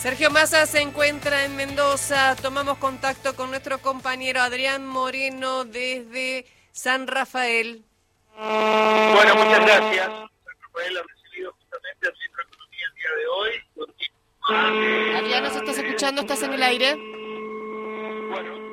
Sergio Massa se encuentra en Mendoza. Tomamos contacto con nuestro compañero Adrián Moreno desde San Rafael. Bueno, muchas gracias. San Rafael ha recibido justamente al ministro de Economía el día de hoy. Adrián, ¿nos estás escuchando? ¿Estás en el aire? Bueno,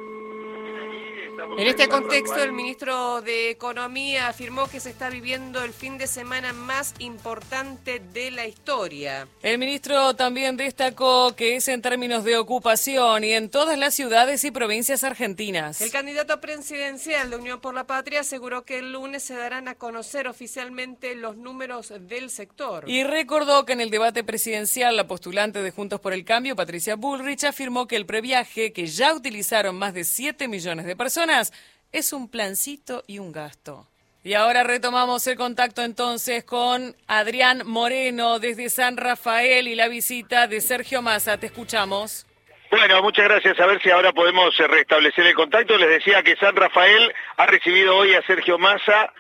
en este contexto, el ministro de Economía afirmó que se está viviendo el fin de semana más importante de la historia. El ministro también destacó que es en términos de ocupación y en todas las ciudades y provincias argentinas. El candidato presidencial de Unión por la Patria aseguró que el lunes se darán a conocer oficialmente los números del sector. Y recordó que en el debate presidencial, la postulante de Juntos por el Cambio, Patricia Bullrich, afirmó que el previaje, que ya utilizaron más de 7 millones de personas, es un plancito y un gasto. Y ahora retomamos el contacto entonces con Adrián Moreno desde San Rafael y la visita de Sergio Massa. Te escuchamos. Bueno, muchas gracias. A ver si ahora podemos restablecer el contacto. Les decía que San Rafael ha recibido hoy a Sergio Massa.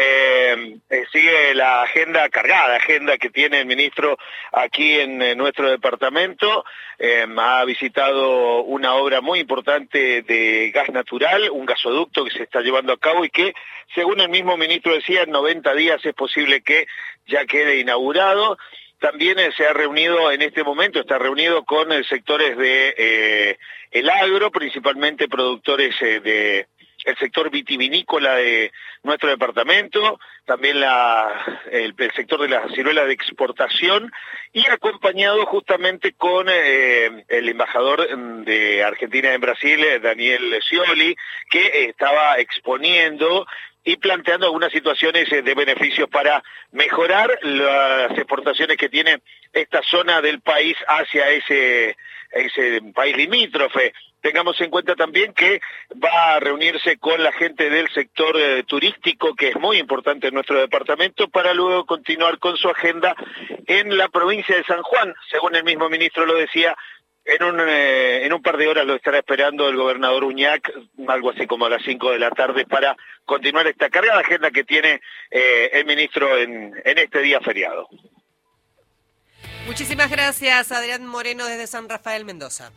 Sigue la agenda cargada, agenda que tiene el ministro aquí en nuestro departamento. Ha visitado una obra muy importante de gas natural, un gasoducto que se está llevando a cabo y que, según el mismo ministro decía, en 90 días es posible que ya quede inaugurado. También se ha reunido en este momento, está reunido con sectores de el agro, principalmente productores de el sector vitivinícola de nuestro departamento, también el sector de las ciruelas de exportación, y acompañado justamente con el embajador de Argentina en Brasil, Daniel Scioli, que estaba exponiendo y planteando algunas situaciones de beneficios para mejorar las exportaciones que tiene esta zona del país hacia ese país limítrofe. Tengamos en cuenta también que va a reunirse con la gente del sector turístico, que es muy importante en nuestro departamento, para luego continuar con su agenda en la provincia de San Juan. Según el mismo ministro lo decía, en un par de horas lo estará esperando el gobernador Uñac, algo así como a las 5 de la tarde, para continuar esta cargada agenda que tiene el ministro en este día feriado. Muchísimas gracias, Adrián Moreno, desde San Rafael, Mendoza.